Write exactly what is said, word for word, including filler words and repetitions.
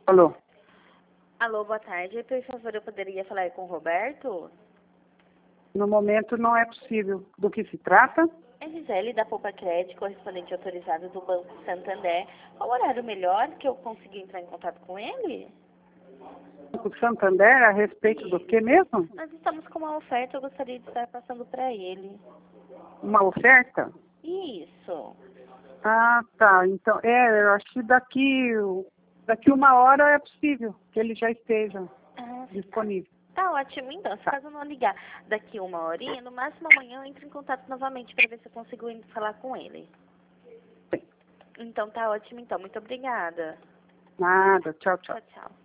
Alô? Alô, boa tarde. Por favor, eu poderia falar com o Roberto? No momento não é possível. Do que se trata? É Gisele, da Poupa Crédito, correspondente autorizado do Banco Santander. Qual o horário melhor que eu consiga entrar em contato com ele? O Santander, a respeito do que mesmo? Nós estamos com uma oferta, eu gostaria de estar passando para ele. Uma oferta? Isso. Ah, tá. Então, é, eu acho que daqui, daqui uma hora é possível que ele já esteja Ah, disponível. tá ótimo, então. Se caso eu não ligar daqui uma horinha, no máximo amanhã eu entro em contato novamente para ver se eu consigo ir falar com ele. Sim. Então tá ótimo, então. Muito obrigada. Nada. Tchau, tchau. Tchau, tchau.